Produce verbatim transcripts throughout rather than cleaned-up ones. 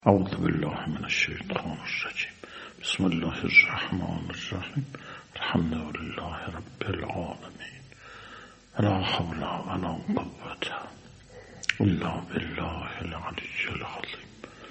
أعوذ بالله من الشيطان الرجيم. بسم الله الرحمن الرحيم. الحمد لله رب العالمين. لا حول ولا قوة إلا بالله العلي العظيم.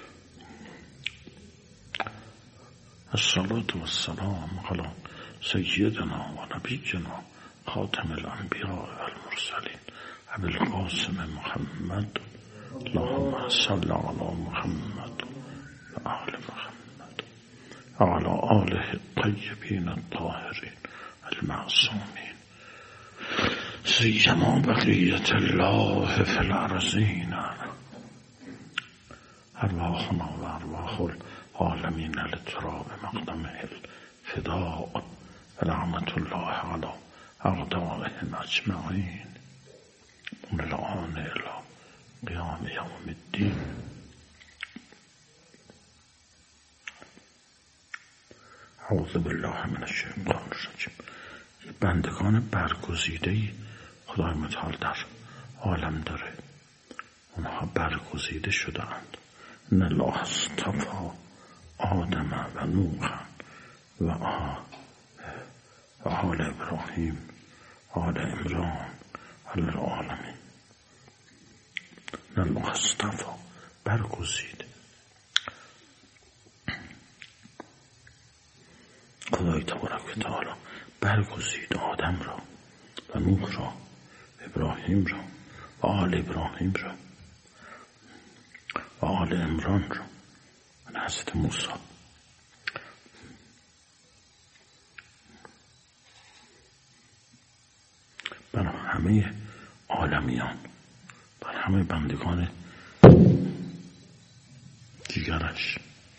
الصلاة والسلام على سيدنا ونبينا خاتم الأنبياء والمرسلين أبي القاسم محمد. اللهم صل على محمد وآل محمد وعلى آله الطيبين الطاهرين المعصومين سيما بقية الله في الأرضين. أرواحنا وأرواح العالمين لتراب مقدمه الفداء رحمة الله على أعدائهم أجمعين من الآن إلى قیام یوم الدین. اعوذ بالله من الشیطان الرجیم. بندگان برگزیده‌ای خدای متعال در عالم داره، اونها برگزیده شده اند. ان الله اصطفی آدم و نوح و آل ابراهیم آل عمران علی العالمین. الله اصطفی برگزید. خدای تبارک و تعالی برگزید آدم را و نوح را، ابراهیم را و آل ابراهیم را و آل عمران را و حضرت موسی. برای همه عالمیان، بر همه بندگان دیگرش.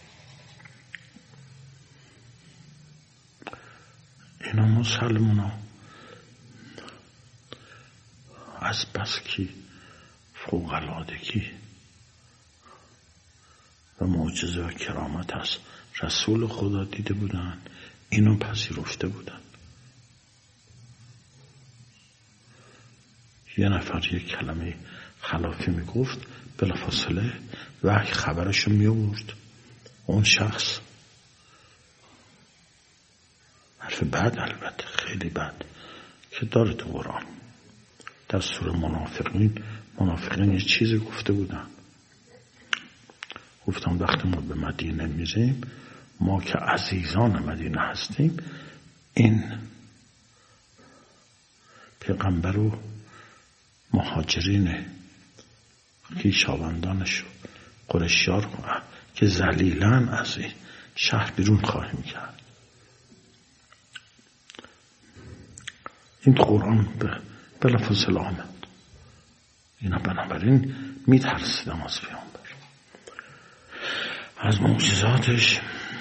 اینا مسلمان ها از بس که فوق‌العادگی و معجزه و کرامت از رسول خدا دیده بودن، اینو پذیرفته بودن. یه نفر یک کلمه خلافی میگفت، بلافاصله وحی خبرشو میورد. اون شخص حرف بد، البته خیلی بد که داره تو قرآن. در سوره منافقین منافقین یه چیزی گفته بودن، گفتم وقتی ما به مدینه میریم، ما که عزیزان مدینه هستیم، این پیغمبر رو مهاجرین خویشاوندانش قریشیار کنن که ذلیلاً از این شهر بیرون خواهیم کرد. این قرآن بلافاصله آمد. اینا بنابراین میترسیدن از پیامبر. از معجزاتش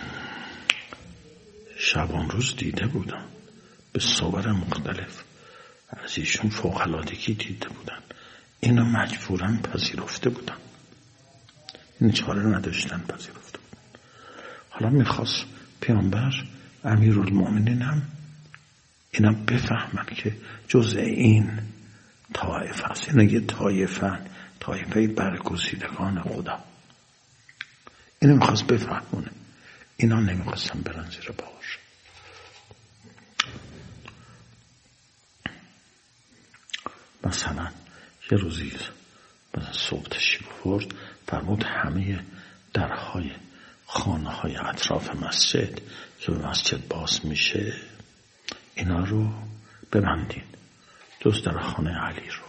شبان روز دیده بودن به صور مختلف، از ایشون فوق‌العادگی دیده بودن. اینا مجبورن پذیرفته بودن، این چاره نداشتن، پذیرفته بودن. حالا میخواست پیامبر امیرالمؤمنین هم اینا بفهمن که جزء این طایفه است. اینا یه طایفه طایفه برگزیدگان خدا. اینو میخواست بفهمونه. اینا نمیخواستن برن زیر بار. مثلا یه روزی بعد صبح تشریف آورد، فرمود همه درهای خانه های اطراف مسجد که به مسجد باز میشه اینا رو ببندین، جز در خانه علی رو.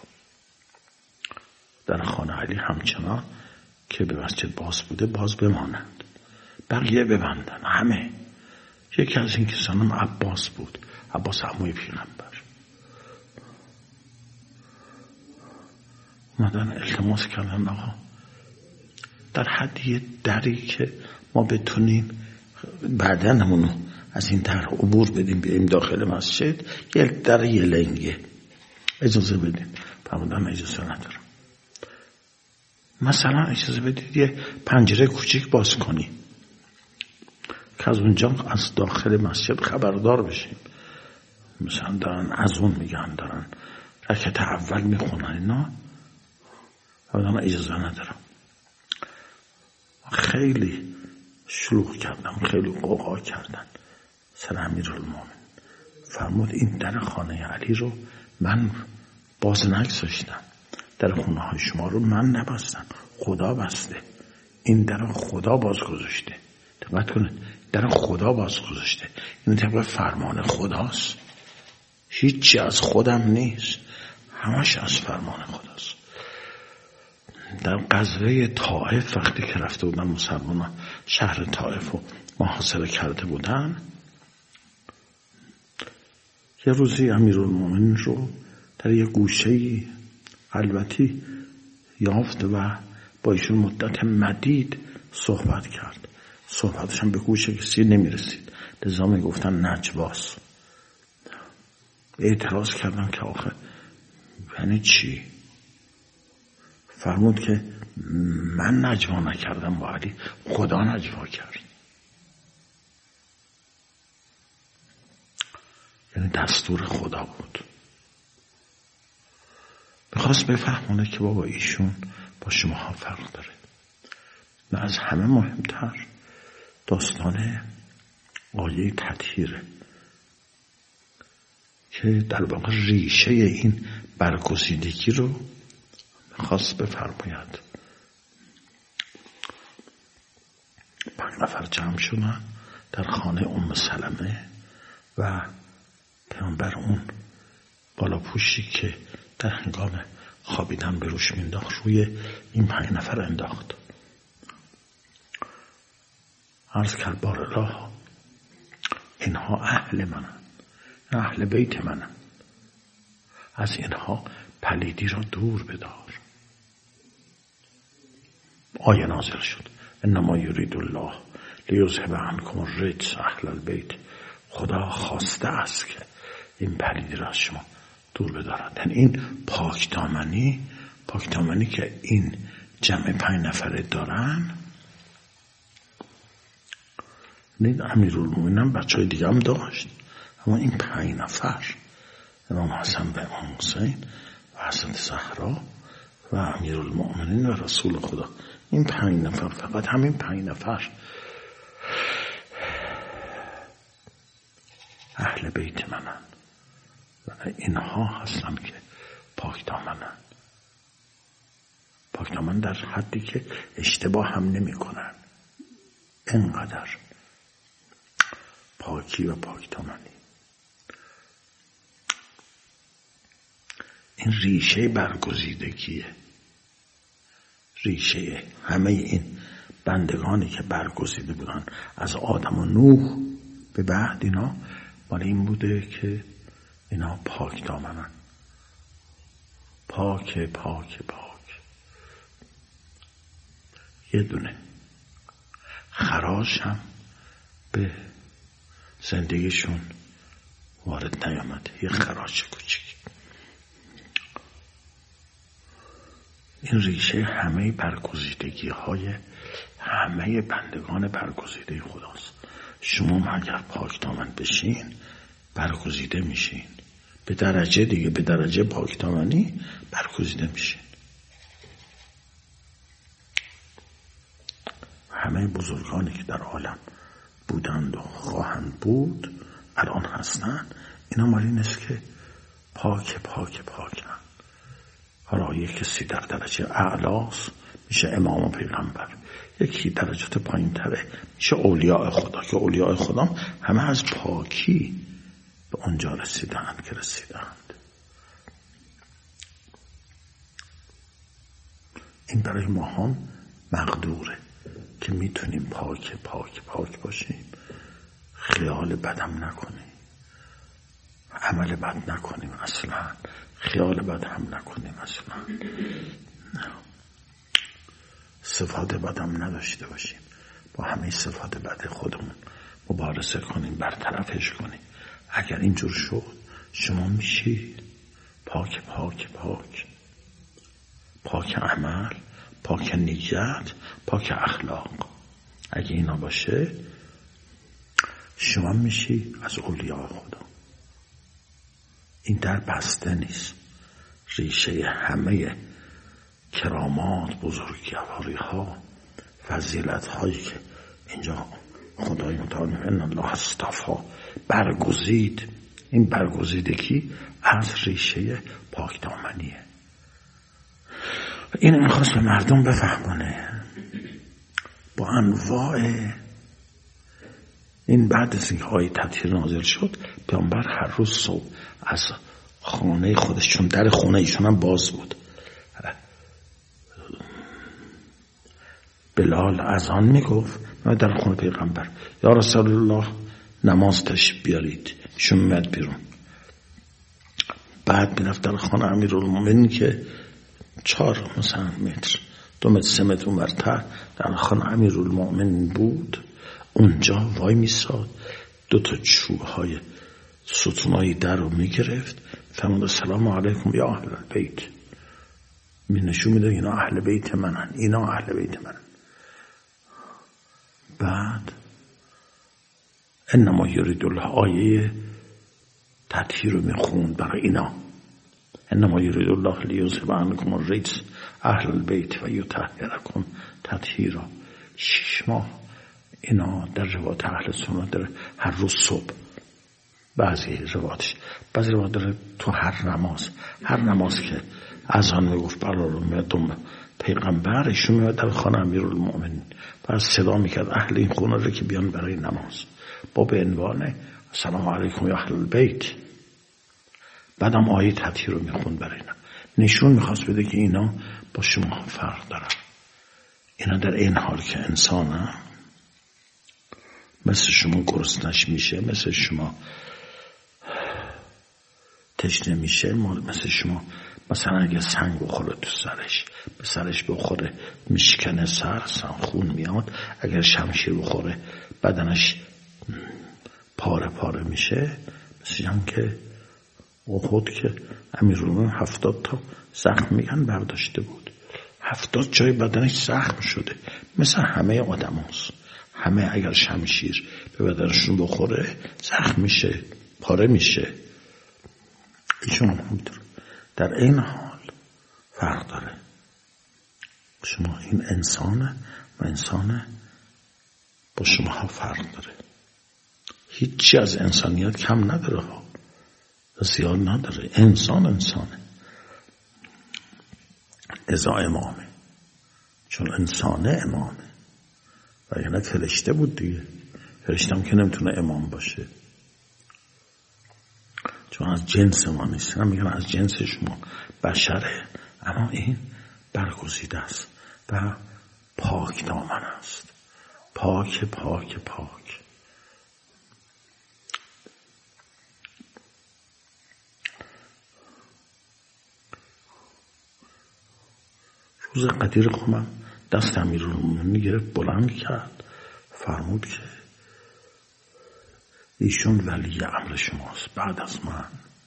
در خانه علی همچنان که به مسجد باز بوده باز بمانند، بقیه ببندن. همه. یکی از این کسانم عباس بود، عباس عموی پیغمبر. اومدن التماس کردن آقا در حد یه دری که ما بتونیم بدنمونو از این در عبور بدیم بیاییم داخل مسجد، یه در یه لنگه، اجازه بدیم. فرمودن اجازه ندارم. مثلا اجازه بدید یه پنجره کوچیک باز کنیم که از اونجا از داخل مسجد خبردار بشیم. مثلا دارن از اون میگن، دارن رکعت اول میخونن، اینا آدم اجازه ندارم. خیلی شلوغ کردم، خیلی قوقا کردن سر امیرالمومنین. فرمود این در خانه علی رو من باز نگذاشتم، در خونه های شما رو من نبستم، خدا بسته. این در خدا باز گذاشته. دقت کنید، در خدا باز گذاشته. این طبق فرمان خداست، هیچی از خودم نیست، همش از فرمان خداست. در غزوه طائف وقتی که رفته بودن مسلمانان شهر طائف رو محاصره کرده بودن، یه روزی امیرالمومنین رو در یه گوشه خلوتی یافت و با ایشون مدت مدید صحبت کرد. صحبتش هم به گوش کسی نمیرسید، لذا میگفتن نجواست. اعتراض کردن که آخه یعنی چی؟ فرمود که من نجوا نکردم با علی، خدا نجوا کرد. یعنی دستور خدا بود. میخواست بفهمونه که بابا ایشون با شما فرق داره. و از همه مهمتر داستان آیه تطهیره که در واقع ریشه این برگزیدگی رو خواست بفرماید. پنج نفر جمع شدن در خانه ام سلمه و پیامبر اون بالا پوشی که در هنگام خوابیدن به روش مینداخت روی این پنج نفر انداخت. عرض کرد بارالله اینها اهل منن، اهل بیت منن، از اینها پلیدی را دور بدار. آیه نازل شد انما یرید الله لیذهب عنکم الرجس اهل البیت. خدا خواسته است که این پلیدی را از شما دور بدارد. یعنی این پاکدامنی پاکدامنی که این جمع پنج نفره دارن، این امیرالمومنین بچه های دیگه هم داشت، اما این پنج نفر امام حسن و امام حسین و حضرت زهرا و امیرالمومنین و رسول خدا، این پنج نفر، فقط همین پنج نفر اهل بیت منن و اینها هستن که پاک دامنن. پاک دامن در حدی که اشتباه هم نمی کنن. اینقدر پاکی و پاک دامنی. این ریشه برگزیدگیه، ریشه همه این بندگانی که برگزیده بودن از آدم و نوح به بعد، اینا مال این بوده که اینا پاک دامنن، پاک پاک پاک. یه دونه خراش هم به زندگیشون وارد نیامده، یه خراش کوچیک. این ریشه همه برگزیدگی های همه بندگان برگزیده خداست. شما اگر پاک دامن بشین برگزیده میشین، به درجه دیگه، به درجه پاک دامنی برگزیده میشین. همه بزرگانی که در عالم بودند و خواهند بود الان هستن، اینا مال این است که پاک پاک پاکن. حالا یک کسی در درجه اعلاست میشه امام و پیغمبر، یکی درجات پایین تره میشه اولیاء خدا، که اولیاء خدا همه از پاکی به اونجا رسیدند که رسیدند. این برای ما هم مقدوره که میتونیم پاک پاک پاک باشیم، خیال بدم نکنیم، عمل بد نکنیم، اصلا خیال بد هم نکنیم، اصلا صفات بد هم نداشته باشیم، با همه صفات بد خودمون مبارزه کنیم، برطرفش کنیم. اگر اینجور شد شما میشید پاک پاک پاک، پاک عمل، پاک نیت، پاک اخلاق. اگه اینا باشه شما میشی از اولیاء خدا. این در بسته نیست، ریشه همه کرامات، بزرگواری ها و فضیلت هایی که اینجا خدای متعال ان الله اصطفی برگزید، این برگزیدگی از ریشه پاکدامنیه. این میخواست به مردم بفهمونه با انواع این. بعد از این آیه تطهیر نازل شد، پیامبر هر روز صبح از خانه خودش، چون در خونه ایشون هم باز بود، بلال اذان میگفت و در خونه پیغمبر یا رسول الله نماز تشریف بیارید، ایشون میاد بیرون. بعد میرفت در خانه امیرالمومنین که چهار مثلا متر دو متر سه متر اونورتر در خانه امیرالمومنین بود، اونجا وای میساد، دو تا چوب های ستونایی در رو میگرفت، فرمود السلام علیکم یا اهل البیت، می نشون میده اینا اهل بیت منن، اینا اهل بیت منن. بعد انما یرید الله، آیه تطهیر رو میخوند برای اینا، انما یرید الله لیذهب عنکم الرجس اهل البیت و یطهرکم تطهیرا. شش ماه اینا در روایت اهل سنت داره هر روز صبح، بعضی روایتش بعضی روایت داره تو هر نماز، هر نماز که اذان میگفت بلا رو میادم پیغمبر، ایشون میاد در خانه امیرالمومنین و صدا میکرد اهل این خونه رو که بیان برای نماز، با به عنوان السلام علیکم یا اهل البیت. بعدم آیه تطهیر رو میخوند برای اینا، نشون میخواست بده که اینا با شما فرق دارن. اینا در این حال که انسانه، مثل شما گرسنش میشه، مثل شما تشنه میشه، مثل شما مثلا اگه سنگ بخوره تو سرش، به سرش بخوره میشکنه سر، خون میاد. اگر شمشیر بخوره بدنش پاره پاره میشه. مثل هم که احد که امیرالمومنین هفتاد تا زخم میگن برداشته بود، هفتاد جای بدنش زخم شده، مثل همه آدم هست. همه اگر شمشیر به بدنشون بخوره زخم میشه، پاره میشه. ایشون همینطور. در این حال فرق داره. شما این انسانه و انسانه با شما ها فرق داره. هیچی از انسانیت کم نداره ها، زیاد نداره. انسان انسانه ازا امامه، چون انسانه امامه و یعنی فرشته بود دیگه. فرشته هم که نمیتونه امام باشه چون از جنس ما نیست. هم میگن از جنس شما بشره، اما این برگزیده است و پاک دامن است. پاک پاک پاک. روز قدیر قومم دست امیرالمومنین گرفت بلند کرد، فرمود که ایشون ولی امر شماست بعد از من،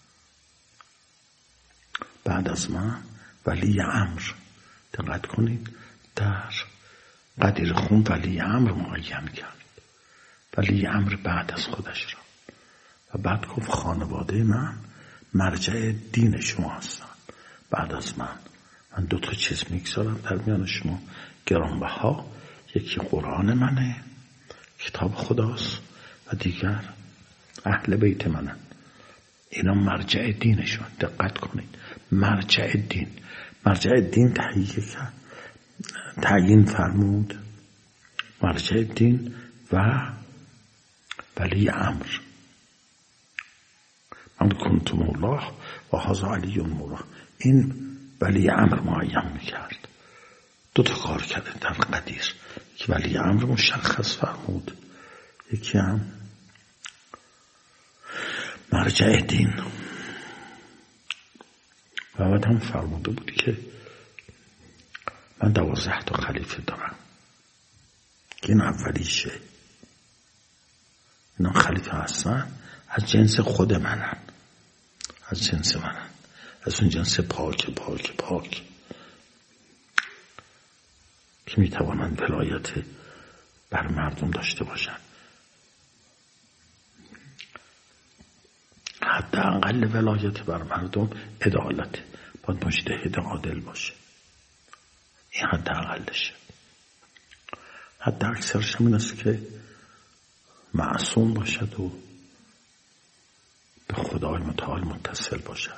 بعد از من ولی امر. دقت کنید در قدیر خون ولی امر معین کرد، ولی امر بعد از خودش را. و بعد گفت خانواده من مرجع دین شما هستن بعد از من. من دو تا چیز میگذارم در میان شما گرانبها، یکی قرآن منه، کتاب خداست، و دیگر اهل بیت منن. اینا مرجع دینشون. دقت کنید مرجع دین، مرجع دین تهیه کرد، تعیین فرمود مرجع دین و ولی امر. من کنتم الله و هذا علی مولا. این ولی امر معین میکرد. دو تا کار کرده در قدیر که ولی امر مشخص فرمود، یکی هم مرجع دین. و بعد هم فرموده بود که من دوازده تا خلیفه دارم که این اولیشه. اینا خلیفه هستن از جنس خود منن، از جنس منن، از اون جنس پاک پاک پاک که میتوانند ولایت بر مردم داشته باشن. حداقل ولایت بر مردم عدالت، باید مجتهد عادل باشه. این حداقلشه. حتی اکثرش هم این است که معصوم باشد و به خدای متعال متصل باشد،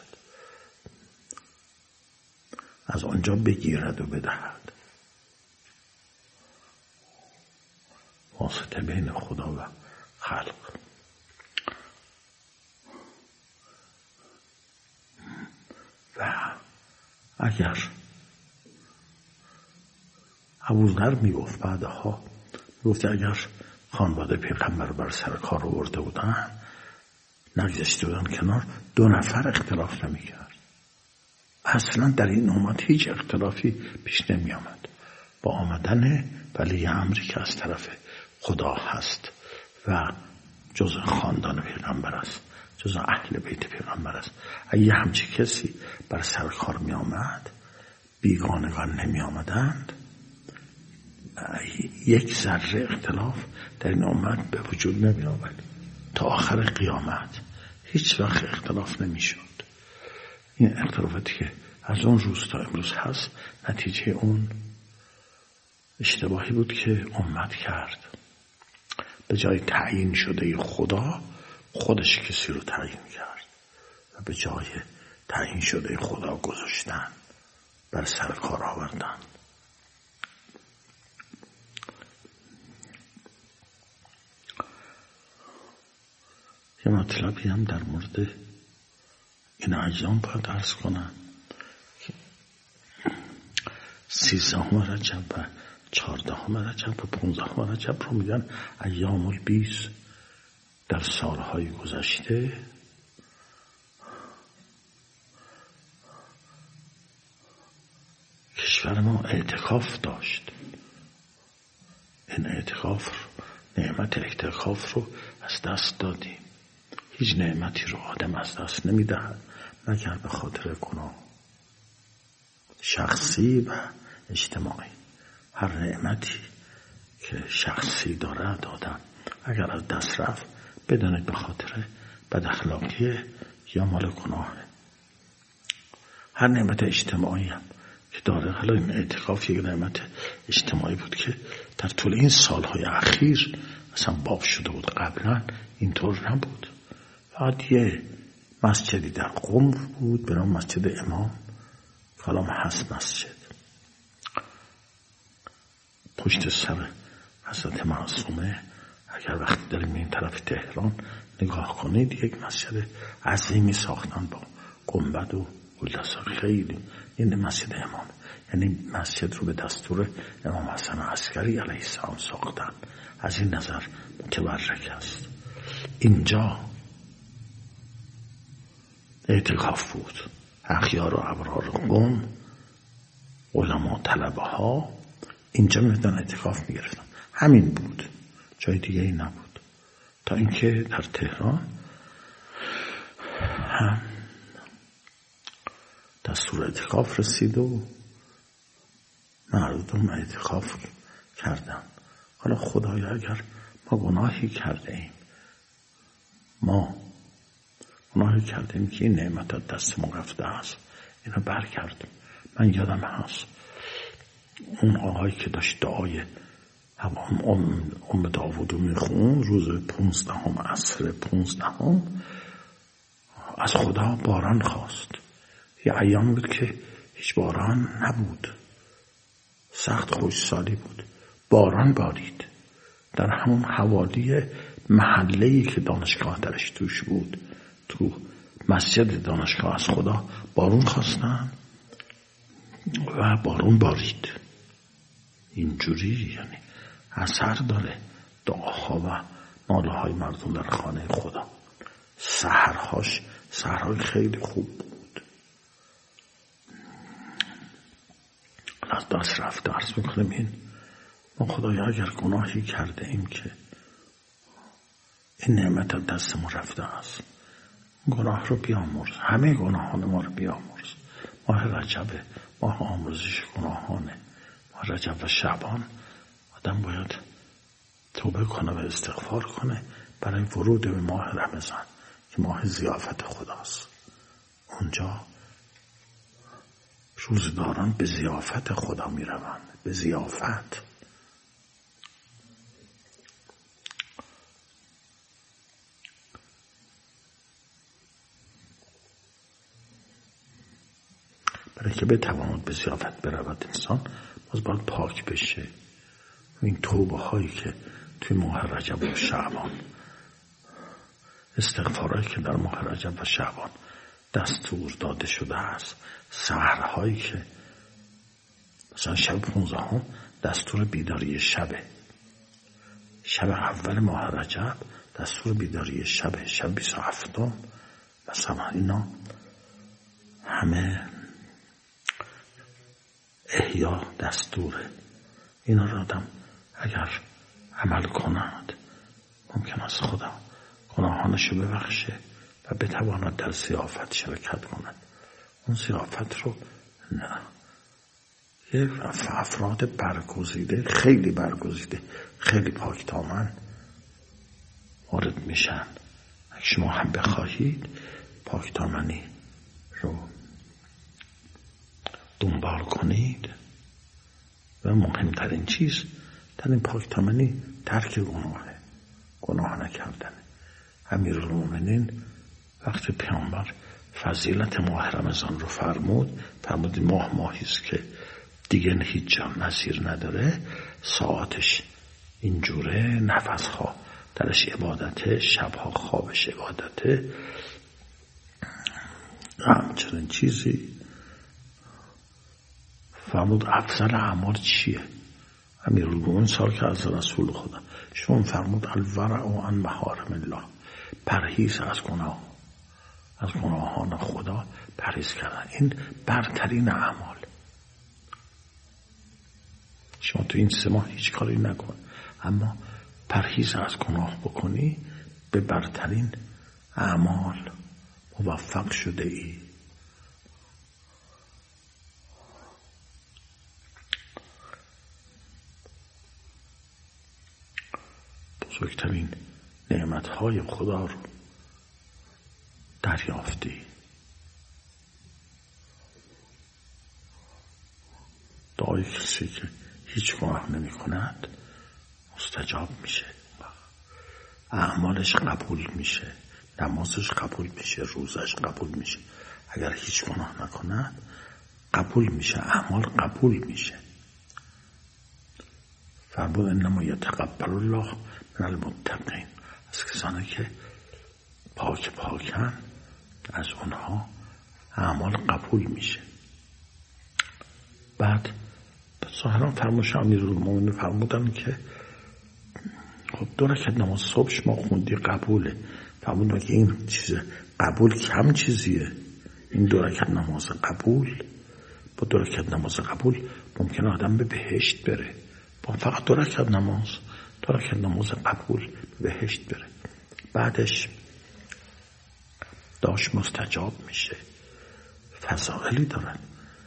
از آنجا بگیرد و بدهد، واسطه بین خدا و خلق. و اگر ابوذر میگفت بعدها میگفت اگر خانواده پیغمبر بر سر کار آورده بودن نگذاشته بودن کنار، دو نفر اختلاف نمیکرد. اصلا در این امت هیچ اختلافی پیش نمی آمد. با آمدن ولی امری که از طرف خدا هست و جز خاندان پیغمبر است، جز اهل بیت پیغمبر است، اگه همچی کسی بر سر کار می آمد بیگانگان نمی آمدند، یک ذره اختلاف در این امت به وجود نمی آمد. تا آخر قیامت هیچ وقت اختلاف نمی شد. این اختلافاتی که از اون روز تا امروز هست نتیجه اون اشتباهی بود که امت کرد. به جای تعیین شده خدا خودش کسی رو تعیین کرد و به جای تعیین شده خدا گذاشتن، بر سر کار آوردن. یه مطلبی هم در مورد این اجزام باید عرض کنم که سیزدهم رجب و چهاردهم رجب و پونزدهم رجب رو میگن ایام البیض. در سالهای گذشته کشور ما اعتکاف داشت. این اعتکاف رو، نعمت اعتکاف رو از دست دادیم. هیچ نعمتی رو آدم از دست نمیدهد مگر به خاطر گناه شخصی و اجتماعی. هر نعمتی که شخصی داره آدم اگر از دست رفت بدانید به خاطر بد اخلاقی یا مال گناهه. هر نعمت اجتماعی هم که داره، حالا این اعتکاف یک نعمت اجتماعی بود که در طول این سالهای اخیر اصلا باب شده بود، قبلا اینطور نبود. فقط یه مسجدی در قم بود به نام مسجد امام، کلام هست مسجد پشت سر حضرت معصومه. اگر وقتی داریم این طرف تهران نگاه کنید یک مسجد عظیمی ساختن با گنبد و گلدستا، خیلی. این مسجد امام، یعنی مسجد رو به دستور امام حسن عسکری علیه السلام ساختن. از این نظر متبرک است. اینجا اعتکاف بود. اخیار و ابرار قوم، علما، طلبه ها اینجا میدن اعتکاف میگرفتن. همین بود، جای دیگه ای نبود. تا اینکه در تهران هم دستور اعتکاف رسید و مردم اعتکاف کردن. حالا خدایا اگر ما گناهی کرده ایم، ما گناهی کرده ایم که این نعمت از دست ما رفته است، اینو برگردیم. من یادم هست اون آقایی که داشت دعای ام, ام داوودو میخون روز پونزدهم عصر پونزدهم از خدا باران خواست. یه ایام بود که هیچ باران نبود، سخت خوشسالی بود. باران بارید در همون حوالی محله‌ای که دانشگاه درش توش بود. تو مسجد دانشگاه از خدا بارون خواستن و بارون بارید. اینجوری یعنی اثر داره دعاها و ناله های مردم در خانه خدا. سحرهاش سحرهای خیلی خوب بود. از دست رفته. عرض میکنم این ما خدایا اگر گناهی کرده ایم که این نعمت از دست ما رفته است، گناه رو بیامرز، همه گناهان ما رو بیامرز. ماه رجب ماه آمرزش گناهانه. ماه رجب و شعبان آدم باید توبه کنه و استغفار کنه برای ورود به ماه رمضان که ماه ضیافت خداست. اونجا روزداران به ضیافت خدا می روند، به ضیافت. برای که بتواند به ضیافت برود انسان باز باید پاک بشه. این توبه هایی که توی ماه رجب و شعبان، استغفارهایی که در ماه رجب و شعبان دستور داده شده است، سحرهایی که مثلا شب پونزده هم دستور بیداری شبه، شب اول ماه رجب دستور بیداری شبه، شب بیست و هفتم مثلا، اینا همه احیا دستوره. اینا را آدم اگر عمل کند ممکن است خدا گناهانشو ببخشه و بتواند در ضیافت شرکت کند. اون ضیافت رو نه یه افراد برگزیده، خیلی برگزیده، خیلی پاکدامن وارد میشن. اگه شما هم بخواهید پاکدامنی رو دنبال کنید و مهمترین چیز در این پاکدامنی ترک گناهه، گناه نکردن. امیرالمومنین وقتی پیامبر فضیلت ماه رمضان رو فرمود، فرمود ماه ماهی است که دیگه هیچ جا نظیر نداره، ساعتش اینجوره، نفسها درش عبادته، شبها خوابش عبادته. همچنین چیزی فرمود افضل اعمال چیه؟ امیرالمومنین سال که از رسول خدا شما فرمود الورع عن محارم الله، پرهیز از گناه، از گناهان خدا پرهیز کردن. این برترین اعمال. شما تو این سه ماه هیچ کاری نکن، اما پرهیز از گناه بکنی، به برترین اعمال موفق شده ای. بزرگترین نعمتهای خدا رو دریافتی. دعای کسی که هیچ گناه نمی کند مستجاب میشه، اعمالش قبول میشه، نمازش قبول میشه، روزش قبول میشه. اگر هیچ گناه نکند قبول میشه، اعمال قبول میشه. فرمود انما یتقبل الله من المتقین، از کسانی که پاک پاکن از اونها اعمال قبول میشه. بعد ظاهرا فرموش امیرالمومنین فرمودن که خب دو رکعت نماز صبح شما خوندی قبوله. فرمودن که این چیز قبول کم چیزیه، این دو رکعت نماز قبول، با دو رکعت نماز قبول ممکنه آدم به بهشت بره، با فقط دو رکعت نماز، دو رکعت نماز قبول به بهشت بره. بعدش داشت مستجاب میشه، فضائلی دارن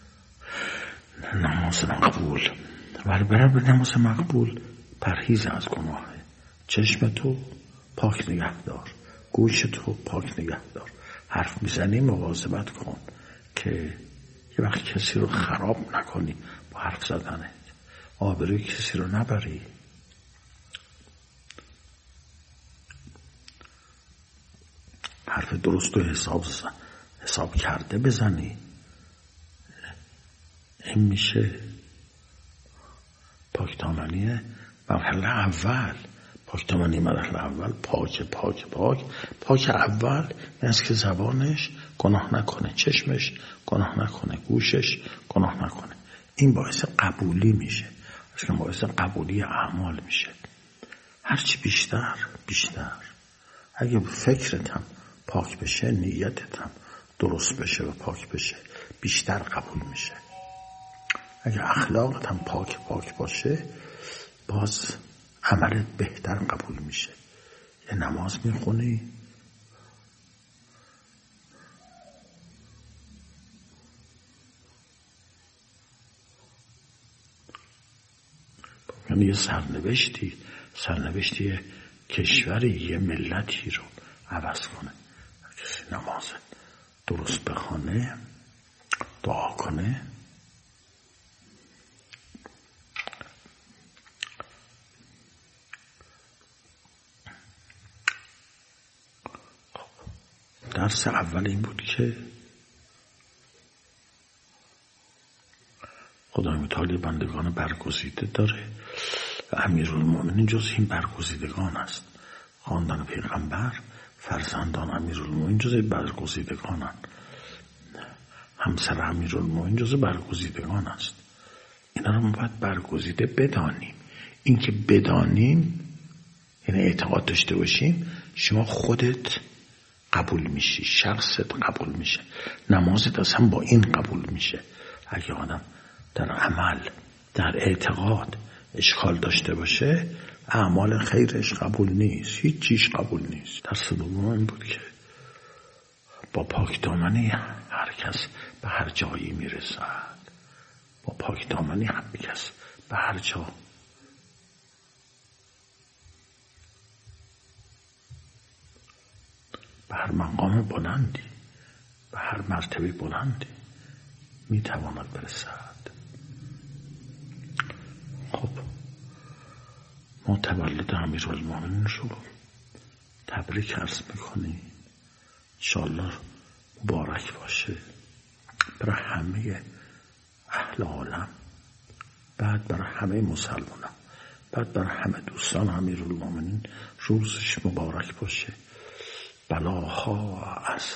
نماز مقبول. ولی برای به نماز مقبول پرهیز از گناهه. چشم تو پاک نگه دار، گوش تو پاک نگه دار، حرف میزنی مواظبت کن که یه وقت کسی رو خراب نکنی با حرف زدنت، آبروی کسی رو نبری. حرف درست و حساب حساب کرده بزنی. این میشه پاکدامنی مرحله اول. پاکدامنی مرحله اول پاک پاک پاک پاک اول این است که زبانش گناه نکنه، چشمش گناه نکنه، گوشش گناه نکنه. این باعث قبولی میشه، اصلا باعث قبولی اعمال میشه. هرچی بیشتر بیشتر اگه فکرت هم پاک بشه، نیتت هم درست بشه و پاک بشه، بیشتر قبول میشه. اگه اخلاقت هم پاک پاک باشه، باز عملت بهتر قبول میشه. یه نماز میخونی، یعنی یه سرنوشتی سرنوشتی یه کشوری، یه ملتی رو عوض کنه. کسی نماز درست بخونه، دعا کنه، درس اول این بود که خدای متعال بندگان برگزیده داره و امیرالمومنین جز این برگزیدگان است. خاندان پیغمبر، فرزندان امیرالمومنین جز برگزیدگانند. همسر امیرالمومنین جز برگزیدگان است. اینا رو ما باید برگزیده بدانیم. این که بدانیم یعنی اعتقاد داشته باشیم، شما خودت قبول میشی، شخصت قبول میشه، نمازت اصلا با این قبول میشه. اگه آدم در عمل، در اعتقاد اشکال داشته باشه، اعمال خیرش قبول نیست، هیچ چیز قبول نیست. در دوم این بود که با پاکدامنی هر کس به هر جایی میرسد. با پاکدامنی هر کس به هر جا به هر مقام بلندی، به هر مرتبه بلندی میتواند برسد. خب ما تولد امیرالمومنین رو تبریک عرض میکنیم. انشاءالله مبارک باشه برای همه اهل عالم، بعد برای همه مسلمانان، بعد برای همه دوستان امیرالمومنین روزش مبارک باشه. بلاها از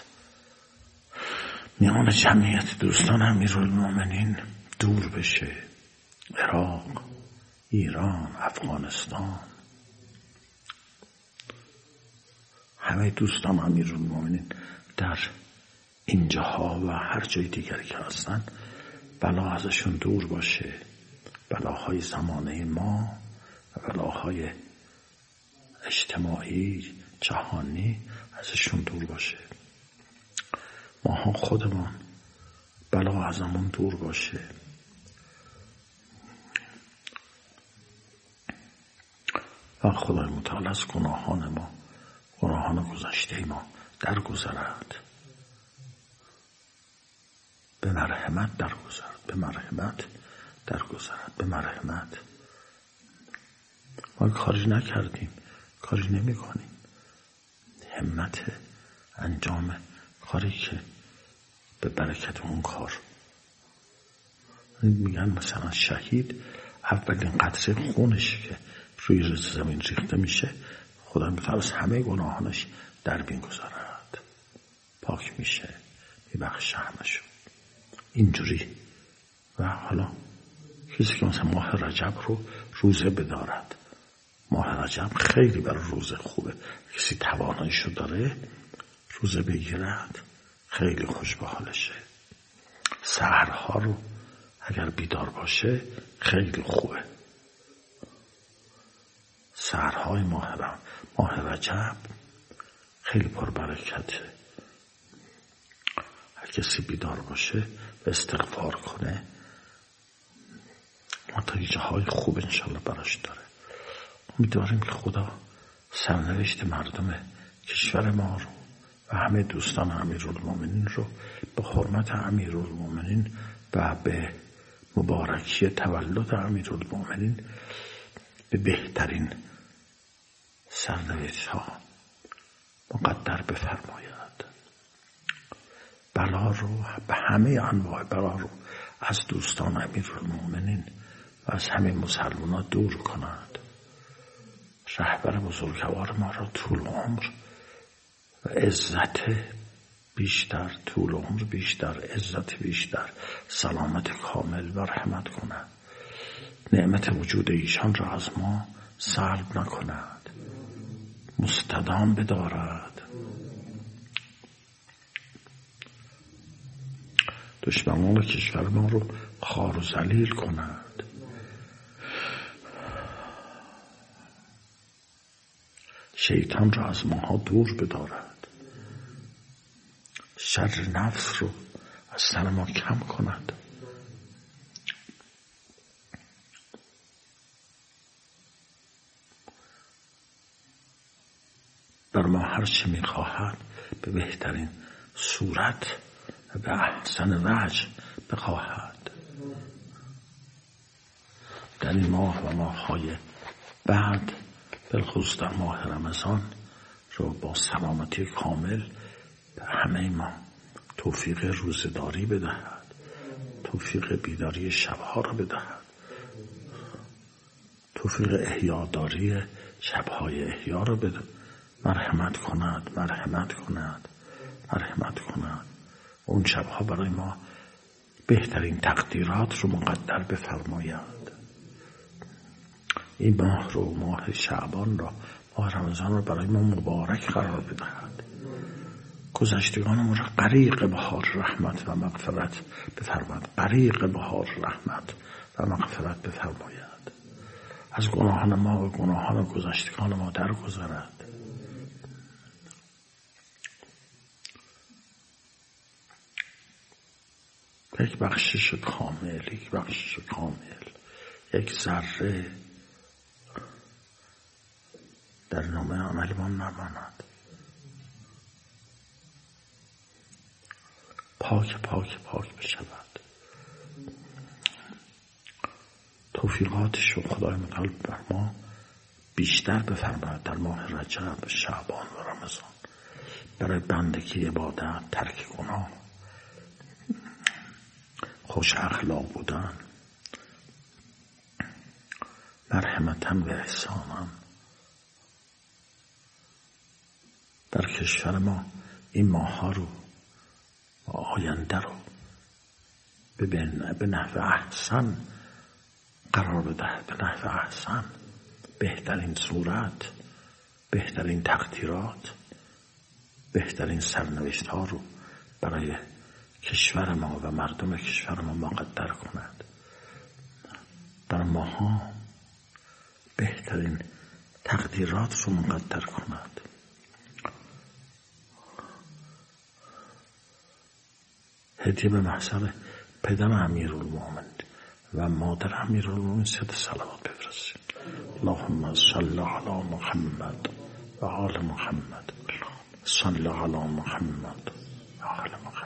میان جمعیت دوستان امیرالمومنین دور بشه. عراق، ایران، افغانستان، همه دوستان امیرالمومنین در اینجاها و هر جای دیگری که هستن بلا ازشون دور باشه. بلاهای زمانه ما و بلاهای اجتماعی جهانی ازشون دور باشه. ما خودمون بلا ازمون دور باشه. و خدای متعال از گناهان ما، گناهان گذشته ما درگذرد، به مرحمت درگذرد، به مرحمت درگذرد، به مرحمت. ما کاری نکردیم، کاری نمی کنیم. همت انجام کاری که به برکت اون کار، میگن مثلا شهید اولین قطره خونش که روی زمین ریخته میشه، خدا میتونه از همه گناهانش در بین گذارد، پاک میشه، میبخشه همشو. اینجوری. و حالا کسی که مثلا ماه رجب رو روزه بدارد، ماه رجب خیلی برای روزه خوبه. کسی تواناییشو داره روزه بگیرد، خیلی خوش به حالشه. سحرها رو اگر بیدار باشه خیلی خوبه. سحرهای ماه ماه رجب خیلی پربرکته. هر کسی بیدار باشه و استغفار کنه، نتایج های خوب انشالله براش داره. امیدواریم که خدا سرنوشت مردم کشور ما رو و همه دوستان امیرالمومنین رو به حرمت امیرالمومنین و به مبارکی تولد امیرالمومنین به بهترین سرنوشت ها مقدر بفرماید. بلا رو، به همه انواع بلا رو از دوستان امیرالمومنین و از همه مسلمان ها دور کند. رهبر بزرگوار ما را طول عمر و عزت بیشتر، طول عمر بیشتر، عزت بیشتر، سلامت کامل و رحمت کند. نعمت وجود ایشان را از ما سلب نکند، مستدام بدارد. دشمنان کشور ما رو خوار و ذلیل کند. شیطان را از ماها دور بدارد. شر نفس رو از سر ما کم کند. بر ما هر چه میخواهد به بهترین صورت و به احسن وجه بخواهد. در این ماه و ماه‌های بعد، بالخصوص در ماه رمضان، رو با سلامتی کامل به همه ما توفیق روزه‌داری بدهد، توفیق بیداری شبها را بدهد، توفیق احیاداری شبهای احیا را بده، مرحمت کند مرحمت کند مرحمت کند. اون شبها برای ما بهترین تقدیرات رو مقدر بفرماید. این ماه رو، ماه شعبان را، ماه رمضان رو برای ما مبارک قرار بدهد. گذشتگان ما را غریق بهار رحمت و مغفرت بفرماید، غریق بهار رحمت و مغفرت بفرماید. از گناهان ما و گناهان گذشتگان ما درگذرد. یک بخشش کامل، یک بخشش کامل، یک ذره در نامه عملمان نماند. پاک پاک پاک بشود. توفیقاتش رو خدای متعال بر ما بیشتر بفرماید در ماه رجب، شعبان و رمضان، برای بندگی، عبادت، ترک گناه، خوش اخلاق بودن، مرحمتاً و احساناً. در کشور ما این ماه ها رو و آینده رو به نحو احسن قرار بده، به نحو احسن، بهترین صورت، بهترین تقدیرات، بهترین سرنوشت ها رو برای کشور ما و مردم کشور ما مقدر کند. بر ماها بهترین تقدیرات رو مقدر کند. هدیه به محضر پدر امیرالمومنین و مادر امیرالمومنین صد صلوات بفرستیم. اللهم صل علی محمد و آل محمد، صل علی محمد و آل محمد.